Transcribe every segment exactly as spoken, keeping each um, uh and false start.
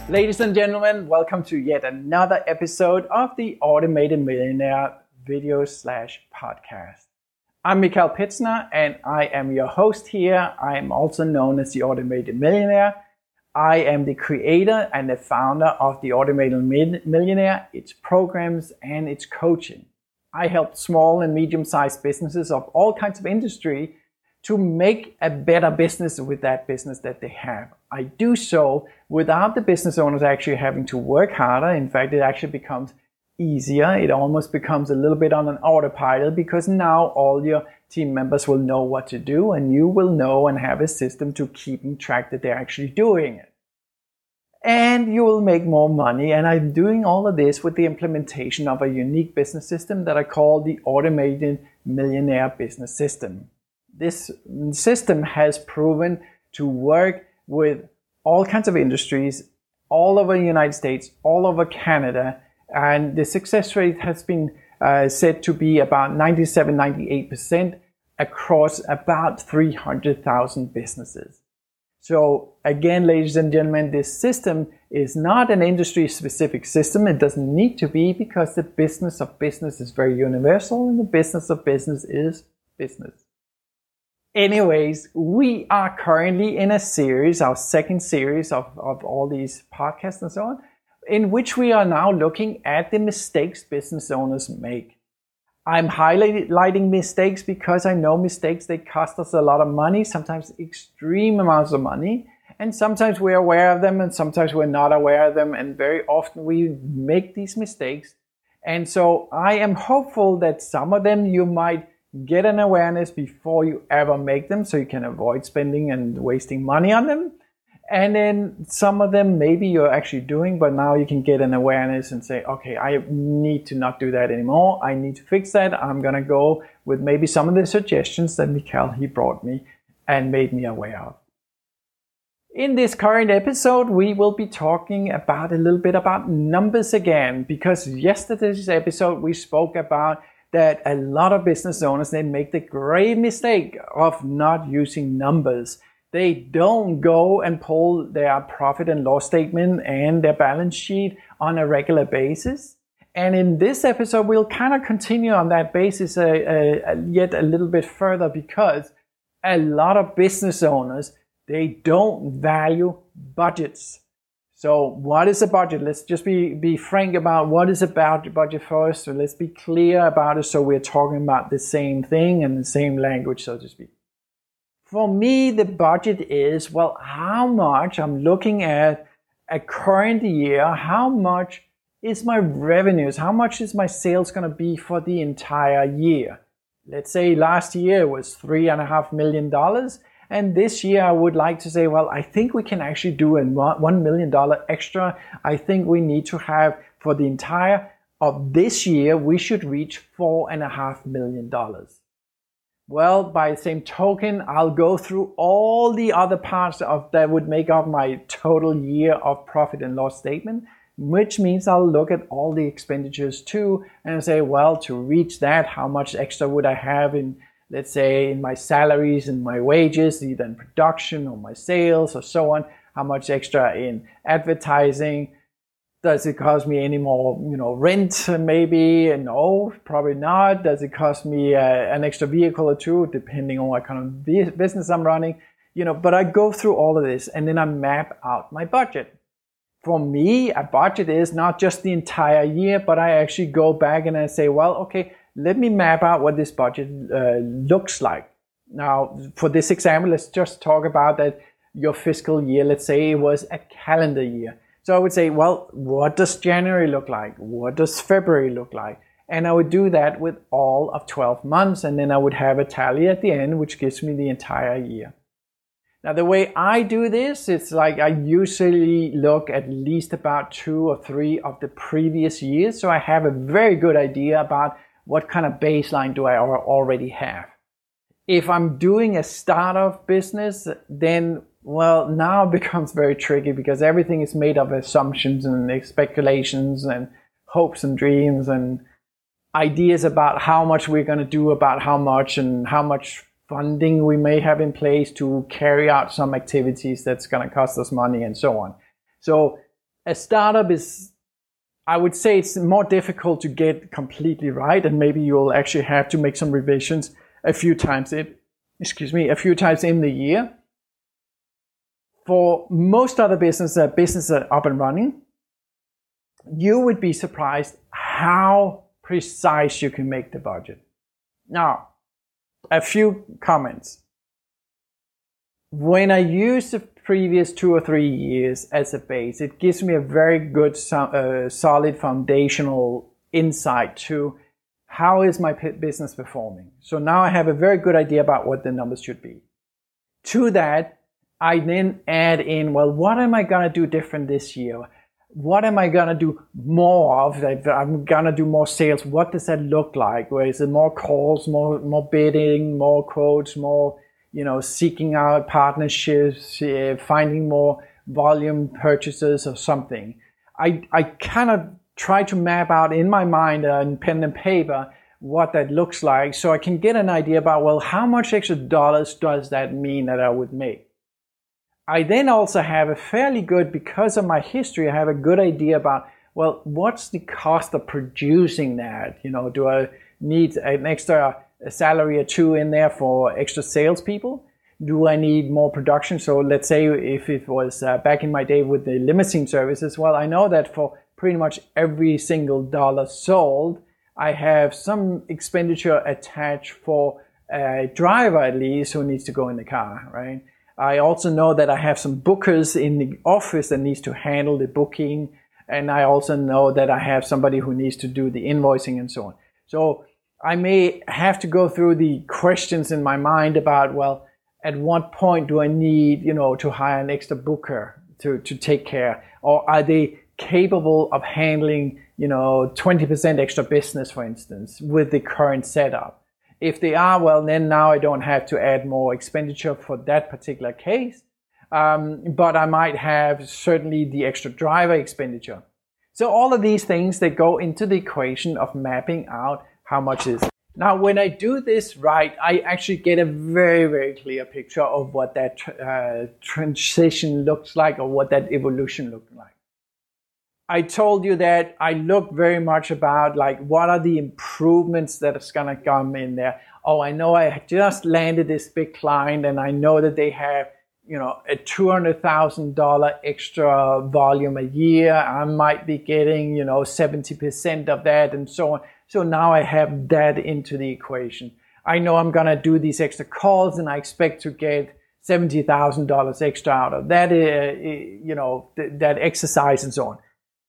Ladies and gentlemen, welcome to yet another episode of the Automated Millionaire video slash podcast. I'm Mikael Pitzner and I am your host here. I am also known as the Automated Millionaire. I am the creator and the founder of the Automated Millionaire, its programs and its coaching. I help small and medium-sized businesses of all kinds of industry to make a better business with that business that they have. I do so without the business owners actually having to work harder. In fact, it actually becomes easier. It almost becomes a little bit on an autopilot because now all your team members will know what to do and you will know and have a system to keeping track that they're actually doing it. And you will make more money. And I'm doing all of this with the implementation of a unique business system that I call the Automated Millionaire Business System. This system has proven to work with all kinds of industries all over the United States, all over Canada, and the success rate has been uh, said to be about ninety-seven, ninety-eight percent across about three hundred thousand businesses. So again, ladies and gentlemen, this system is not an industry-specific system. It doesn't need to be because the business of business is very universal and the business of business is business. Anyways, we are currently in a series, our second series of, of all these podcasts and so on, in which we are now looking at the mistakes business owners make. I'm highlighting mistakes because I know mistakes, they cost us a lot of money, sometimes extreme amounts of money, and sometimes we're aware of them and sometimes we're not aware of them, and very often we make these mistakes. And so I am hopeful that some of them you might get an awareness before you ever make them so you can avoid spending and wasting money on them. And then some of them maybe you're actually doing, but now you can get an awareness and say, okay, I need to not do that anymore. I need to fix that. I'm going to go with maybe some of the suggestions that Mikael, he brought me and made me aware of. In this current episode, we will be talking about a little bit about numbers again, because yesterday's episode we spoke about that a lot of business owners, they make the grave mistake of not using numbers. They don't go and pull their profit and loss statement and their balance sheet on a regular basis. And in this episode, we'll kind of continue on that basis uh, uh, yet a little bit further, because a lot of business owners, they don't value budgets. So what is a budget? Let's just be, be frank about what is about the budget first. So let's be clear about it so we're talking about the same thing and the same language, so to speak. For me, the budget is, well, how much I'm looking at a current year, how much is my revenues, how much is my sales going to be for the entire year? Let's say last year was three and a half million dollars. And this year I would like to say, well, I think we can actually do a one million dollars extra. I think we need to have for the entire of this year, we should reach four and a half million dollars. Well, by the same token, I'll go through all the other parts of that would make up my total year of profit and loss statement, which means I'll look at all the expenditures too and say, well, to reach that, how much extra would I have in, let's say, in my salaries and my wages, either in production or my sales or so on, how much extra in advertising, does it cost me any more, you know, rent maybe? No, probably not. Does it cost me uh, an extra vehicle or two, depending on what kind of business I'm running? You know, but I go through all of this and then I map out my budget. For me, a budget is not just the entire year, but I actually go back and I say, well, okay, let me map out what this budget uh, looks like. Now, for this example, let's just talk about that your fiscal year, let's say it was a calendar year. So I would say, well, what does January look like? What does February look like? And I would do that with all of twelve months, and then I would have a tally at the end, which gives me the entire year. Now, the way I do this, it's like I usually look at least about two or three of the previous years. So I have a very good idea about what kind of baseline do I already have. If I'm doing a startup business, then, well, now it becomes very tricky because everything is made of assumptions and speculations and hopes and dreams and ideas about how much we're going to do about how much and how much funding we may have in place to carry out some activities that's going to cost us money and so on. So a startup is, I would say it's more difficult to get completely right, and maybe you'll actually have to make some revisions a few times in, excuse me, a few times in the year. For most other businesses, uh, businesses are up and running, you would be surprised how precise you can make the budget. Now, a few comments. When I use the previous two or three years as a base, it gives me a very good, uh, solid foundational insight to how is my business performing. So now I have a very good idea about what the numbers should be. To that, I then add in, well, what am I going to do different this year? What am I going to do more of? I'm going to do more sales. What does that look like? Where is it more calls, more, more bidding, more quotes, more, you know, seeking out partnerships, uh, finding more volume purchases or something. I, I kind of try to map out in my mind uh, in pen and paper what that looks like so I can get an idea about, well, how much extra dollars does that mean that I would make? I then also have a fairly good, because of my history, I have a good idea about, well, what's the cost of producing that? You know, do I need an extra salary or two in there for extra salespeople? Do I need more production? So let's say if it was uh, back in my day with the limousine services, well, I know that for pretty much every single dollar sold, I have some expenditure attached for a driver at least who needs to go in the car, right? I also know that I have some bookers in the office that needs to handle the booking. And I also know that I have somebody who needs to do the invoicing and so on. So I may have to go through the questions in my mind about, well, at what point do I need, you know, to hire an extra booker to, to take care? Or are they capable of handling, you know, twenty percent extra business, for instance, with the current setup? If they are, well, then now I don't have to add more expenditure for that particular case. Um, but I might have certainly the extra driver expenditure. So all of these things that go into the equation of mapping out how much is. Now, when I do this right, I actually get a very, very clear picture of what that uh, transition looks like or what that evolution looks like. I told you that I look very much about like what are the improvements that is going to come in there. Oh, I know I just landed this big client and I know that they have, you know, a two hundred thousand dollars extra volume a year. I might be getting, you know, seventy percent of that and so on. So now I have that into the equation. I know I'm going to do these extra calls and I expect to get seventy thousand dollars extra out of that, uh, you know, th- that exercise and so on.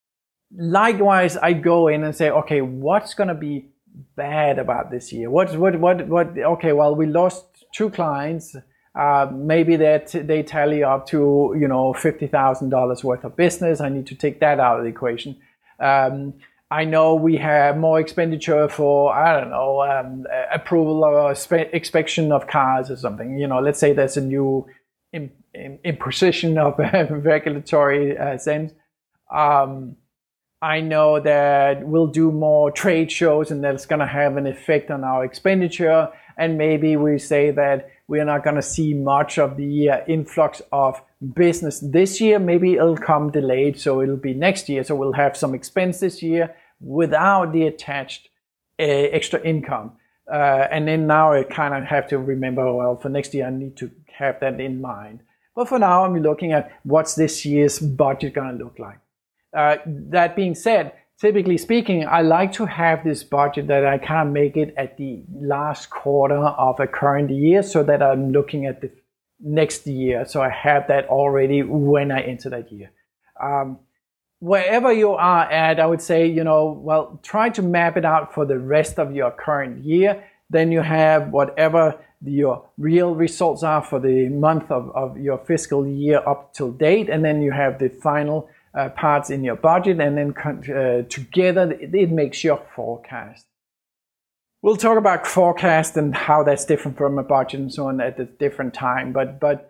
Likewise, I go in and say, okay, what's going to be bad about this year? What, what, what, what, okay, well, we lost two clients. Uh, maybe that they tally up to, you know, fifty thousand dollars worth of business. I need to take that out of the equation. Um, I know we have more expenditure for, I don't know, um, approval or spe- inspection of cars or something. You know, let's say there's a new imp- imposition of regulatory uh, sense. Um, I know that we'll do more trade shows and that's going to have an effect on our expenditure. And maybe we say that we're not going to see much of the uh, influx of business this year. Maybe it'll come delayed, so it'll be next year. So we'll have some expense this year without the attached uh, extra income. Uh, and then now I kind of have to remember, well, for next year I need to have that in mind. But for now, I'm looking at what's this year's budget going to look like. Uh, that being said, typically speaking, I like to have this budget that I kind of make it at the last quarter of a current year so that I'm looking at the next year. So I have that already when I enter that year. Um, wherever you are at, I would say, you know, well, try to map it out for the rest of your current year. Then you have whatever your real results are for the month of, of your fiscal year up till date. And then you have the final Uh, parts in your budget, and then uh, together it, it makes your forecast. We'll talk about forecast and how that's different from a budget and so on at a different time. But but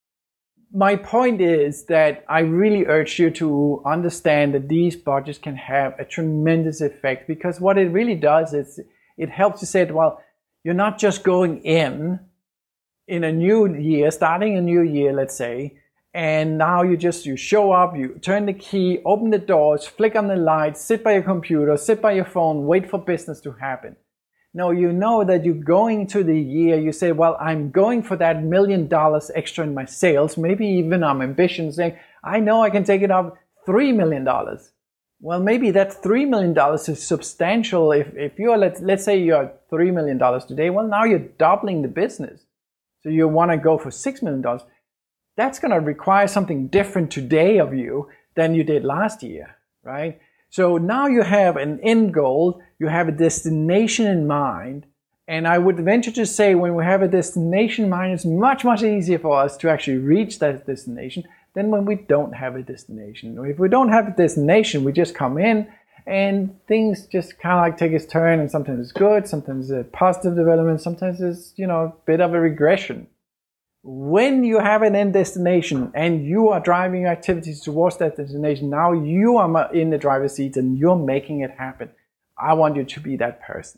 my point is that I really urge you to understand that these budgets can have a tremendous effect, because what it really does is it helps you say, well, you're not just going in in a new year, starting a new year, let's say, And now you just, you show up, you turn the key, open the doors, flick on the lights, sit by your computer, sit by your phone, wait for business to happen. No, you know that you're going to the year, you say, well, I'm going for that million dollars extra in my sales. Maybe even I'm ambitious, saying, I know I can take it up three million dollars. Well, maybe that three million dollars is substantial. If, if you're, let's, let's say you're three million dollars today, well, now you're doubling the business. So you want to go for six million dollars. That's going to require something different today of you than you did last year, right? So now you have an end goal, you have a destination in mind, and I would venture to say when we have a destination in mind, it's much, much easier for us to actually reach that destination than when we don't have a destination. If we don't have a destination, we just come in and things just kind of like take its turn, and sometimes it's good, sometimes it's a positive development, sometimes it's, you know, a bit of a regression. When you have an end destination and you are driving your activities towards that destination, now you are in the driver's seat and you're making it happen. I want you to be that person.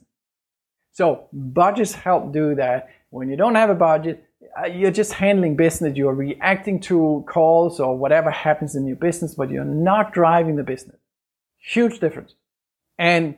So budgets help do that. When you don't have a budget, you're just handling business. You're reacting to calls or whatever happens in your business, but you're not driving the business. Huge difference. And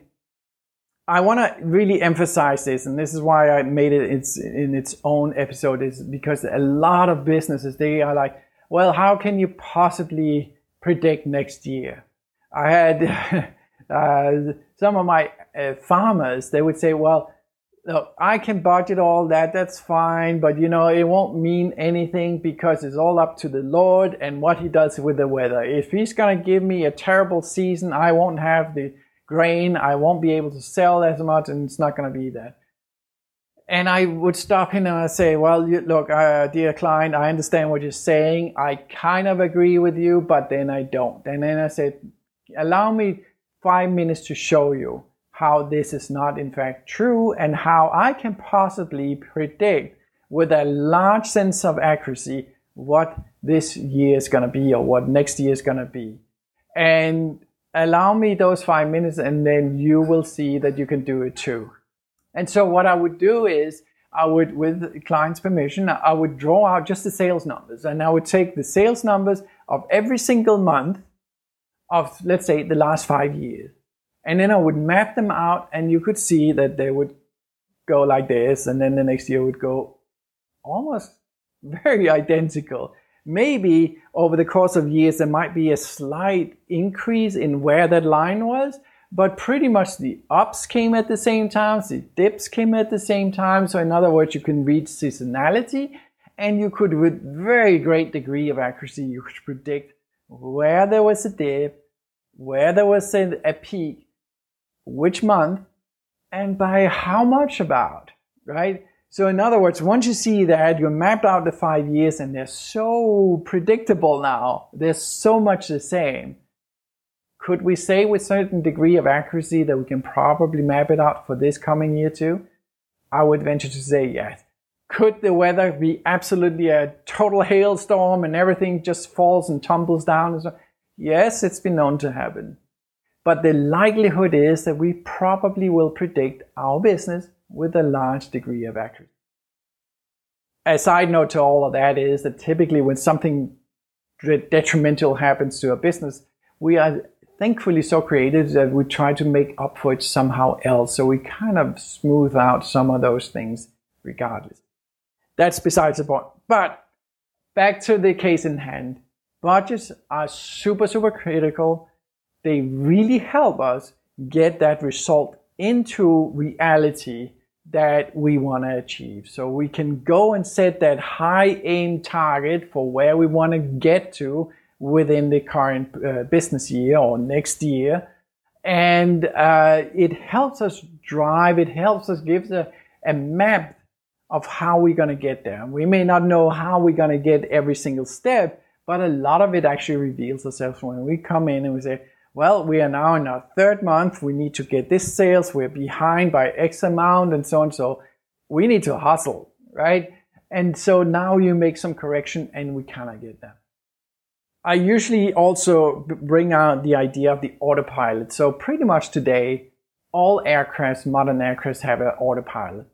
I want to really emphasize this, and this is why I made it it's in its own episode, is because a lot of businesses, they are like, well, how can you possibly predict next year? I had uh, some of my uh, farmers, they would say, well, look, I can budget all that, that's fine, but you know, it won't mean anything because it's all up to the Lord and what he does with the weather. If he's going to give me a terrible season, I won't have the grain, I won't be able to sell as much, and it's not going to be that. And I would stop him and I say, well, you, look, uh, dear client, I understand what you're saying. I kind of agree with you, but then I don't. And then I said, allow me five minutes to show you how this is not in fact true and how I can possibly predict with a large sense of accuracy what this year is going to be or what next year is going to be. And allow me those five minutes and then you will see that you can do it too. And so what I would do is I would, with the client's permission, I would draw out just the sales numbers, and I would take the sales numbers of every single month of, let's say, the last five years. And then I would map them out, and you could see that they would go like this, and then the next year would go almost very identical. Maybe over the course of years, there might be a slight increase in where that line was, but pretty much the ups came at the same time, the dips came at the same time. So in other words, you can read seasonality, and you could, with very great degree of accuracy, you could predict where there was a dip, where there was a, a peak, which month, and by how much about, right? So in other words, once you see that, you mapped out the five years and they're so predictable now, they're so much the same. Could we say with certain degree of accuracy that we can probably map it out for this coming year too? I would venture to say yes. Could the weather be absolutely a total hailstorm and everything just falls and tumbles down? And so? Yes, it's been known to happen. But the likelihood is that we probably will predict our business with a large degree of accuracy. A side note to all of that is that typically when something detrimental happens to a business, we are thankfully so creative that we try to make up for it somehow else. So we kind of smooth out some of those things regardless. That's besides the point. But back to the case in hand. Budgets are super, super critical. They really help us get that result into reality that we want to achieve. So we can go and set that high aim target for where we want to get to within the current uh, business year or next year. And uh, it helps us drive, it helps us give a, a map of how we're going to get there. We may not know how we're going to get every single step, but a lot of it actually reveals itself when we come in and we say, well, we are now in our third month. We need to get this sales. We're behind by X amount and so on. So we need to hustle, right? And so now you make some correction and we kind of get that. I usually also bring out the idea of the autopilot. So pretty much today, all aircrafts, modern aircrafts have an autopilot.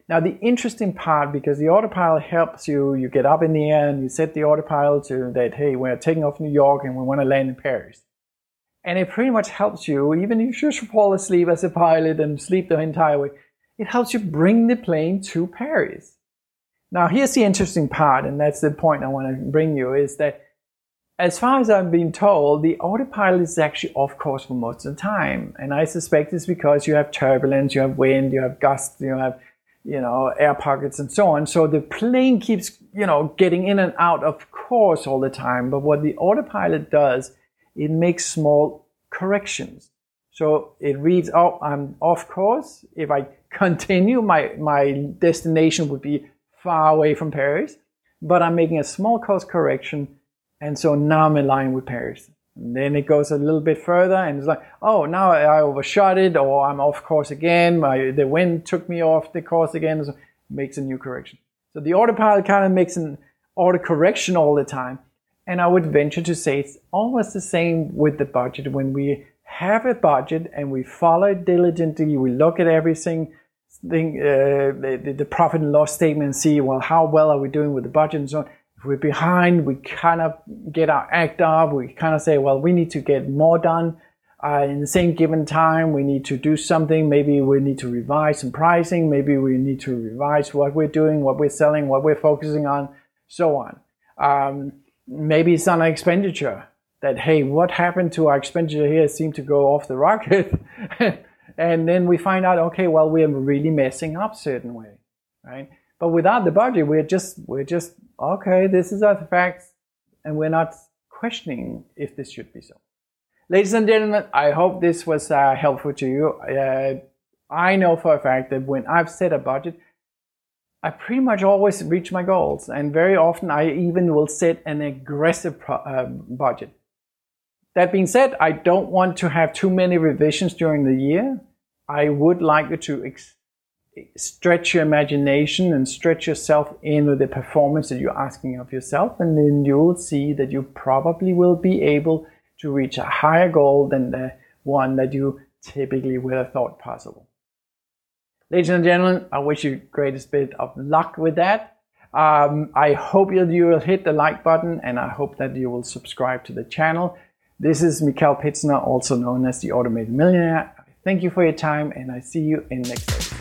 Now the interesting part, because the autopilot helps you, you get up in the air and you set the autopilot to that, hey, we're taking off New York and we want to land in Paris. And it pretty much helps you, even if you should fall asleep as a pilot and sleep the entire way, it helps you bring the plane to Paris. Now here's the interesting part, and that's the point I want to bring you, is that as far as I've been told, the autopilot is actually off course for most of the time. And I suspect it's because you have turbulence, you have wind, you have gusts, you have, you know, air pockets and so on. So the plane keeps, you know, getting in and out of course all the time. But what the autopilot does, it makes small corrections. So it reads, oh, I'm off course. If I continue, my, my destination would be far away from Paris. But I'm making a small course correction. And so now I'm aligned with Paris. And then it goes a little bit further and it's like, oh, now I overshot it, or I'm off course again. My, the wind took me off the course again. So it makes a new correction. So the autopilot kind of makes an auto correction all the time. And I would venture to say it's almost the same with the budget. When we have a budget and we follow it diligently, we look at everything, think, uh, the, the profit and loss statement and see, well, how well are we doing with the budget and so on. If we're behind, we kind of get our act up. We kind of say, well, we need to get more done uh, in the same given time. We need to do something. Maybe we need to revise some pricing. Maybe we need to revise what we're doing, what we're selling, what we're focusing on, so on. Um, maybe it's on our expenditure. That, hey, what happened to our expenditure here seemed to go off the rocket. And then we find out, okay, well, we're really messing up certain way, right? But without the budget, we're just, we're just, okay, this is our facts, and we're not questioning if this should be so. Ladies and gentlemen, I hope this was uh, helpful to you. Uh, I know for a fact that when I've set a budget, I pretty much always reach my goals. And very often I even will set an aggressive pro- uh, budget. That being said, I don't want to have too many revisions during the year. I would like you to ex- stretch your imagination and stretch yourself into the performance that you're asking of yourself, and then you'll see that you probably will be able to reach a higher goal than the one that you typically would have thought possible. Ladies and gentlemen, I wish you the greatest bit of luck with that. Um, I hope you will hit the like button, and I hope that you will subscribe to the channel. This is Mikkel Pitsner, also known as the Automated Millionaire. Thank you for your time, and I see you in the next episode.